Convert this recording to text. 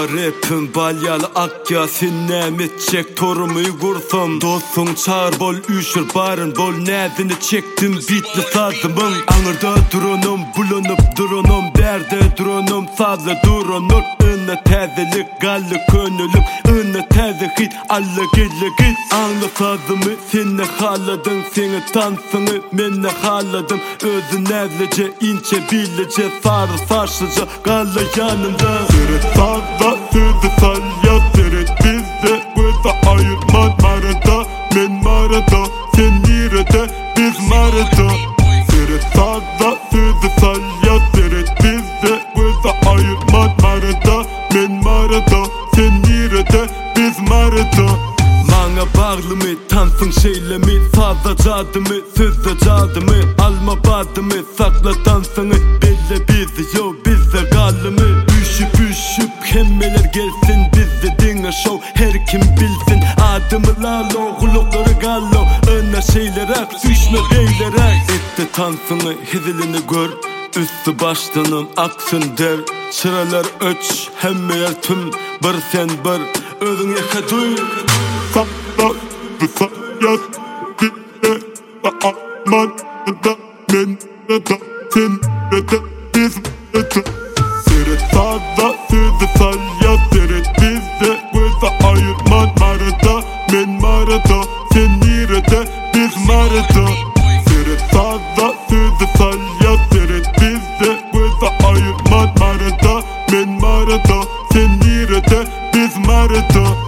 rapim balyalı akya sen nemetçek torumu kursam dostun çağır bol üşür barın bol nezini çektim bitli sazımın anırda durunum bulunup durunum derde durunum sazlı durunur ınna tezelik gallı könülüm ınna teze hit alla gille git anla sazımı sen ne haladın seni tansını men ne haladım özü nezlece ince billece sarı saçlıca galla yanımda sazda sözü salya seret bizde Gözde ayırmaz marada men marada sen nirede biz marada seret sazda sözü salya seret bizde Gözde ayırmaz marada men marada sen nirede biz marada Bana bağlı mı tansın şeyle mi sazda cadı mı sözde cadı mı alma badı mı sakla tansını belle bizi yo bizde gallı mı Üşüp hemmeler gelsin bizde dinle show her kim bilsin adımı lalo kulukları gallo önüne şeylere düşme beylere etti tansını hizilini gör üstü baştanın aksın der çıralar öç hemmeler tüm bir sen bir özün yaka duy sakla kısa yaz dinle aman da men da sen da biz seret sazda sözü salya seret bizde Gözde ayırmaz marada men marada sen nirede biz marada seret sazda sözü salya seret bizde Gözde ayırmaz marada men marada sen nirede biz marada